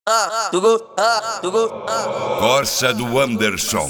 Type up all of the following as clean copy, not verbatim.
Corsa do Anderson.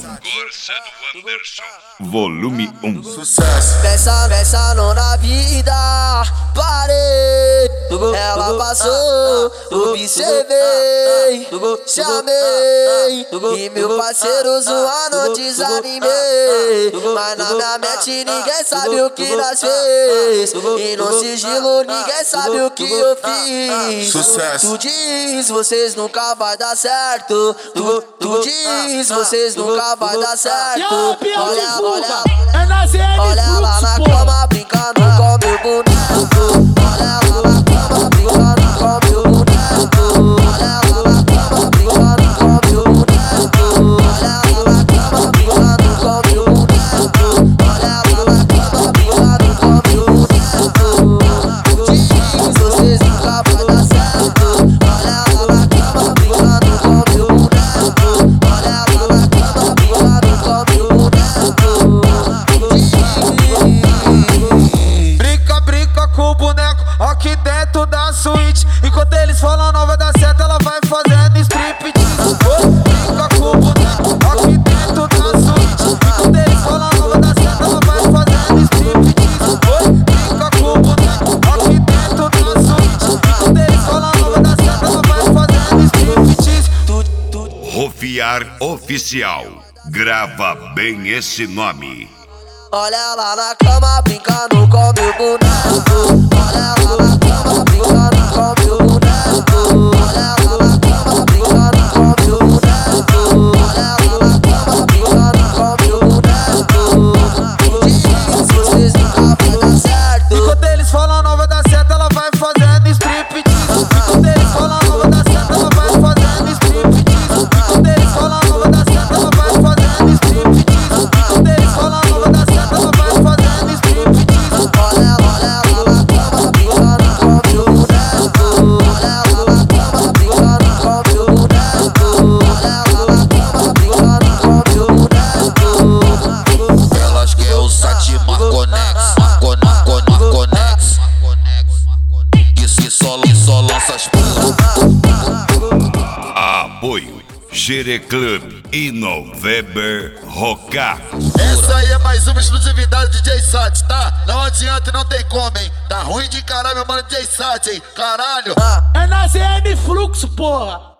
Volume 1. Sucesso. Pensa não na vida, parei. Ela passou, observei, chamei. E meu parceiro zoando, desanimei. Mas na minha mente ninguém sabe o que nós fez. E no sigilo ninguém sabe o que eu fiz. Sucesso. Tu diz, vocês nunca vai dar certo. Tu diz, vocês nunca vai dar certo. Olha ela na cama brincando com meu boneco. Olha ela na cama brincando com meu boneco. Olha ela na cama brincando com meu boneco. Olha ela na cama brincando com meu boneco. Olha ela na cama brincando com meu boneco. Diz, vocês nunca vai dar certo. Olha ela na cama brincando com meu boneco. Olha ela na cama brincando com meu boneco. Brinca com o boneco aqui dentro da suíte. Enquanto eles falam não vai dar certo, ela vai fazendo striptease. Brinca com o boneco aqui dentro da suíte. Enquanto eles falam não vai dar certo, ela vai fazendo striptease. Brinca com o boneco aqui dentro da suíte. Enquanto eles falam não vai dar certo, ela vai fazendo striptease. Rofiar Oficial. Grava bem esse nome. Olha ela na cama brincando com meu boneco. Olha ela na cama brincando com meu boneco. Olha ela na cama brincando com meu boneco. Olha ela na cama brincando com meu boneco. Diz, vocês nunca vai dar certo. Enquanto eles falam não vai dar certo, ela vai fazendo striptease. Enquanto eles falam não vai dar certo, ela vai fazendo striptease. Enquanto eles falam não vai dar certo, ela vai fazendo striptease. Enquanto eles falam não vai dar certo, ela vai fazendo striptease. Olha ela na cama brincando com meu boneco. Olha ela na cama brincando com meu boneco. Olha ela na cama brincando com meu boneco. Elas querem o Sati Marconex, Marconex. E só lança as putas. Apoio Gere Club e November Rocar. Essa aí é mais uma exclusividade de DJ Sat, tá? Não adianta e não tem como, hein? Tá ruim de caralho, meu mano DJ Sat, hein? Caralho! É na CM Fluxo, porra.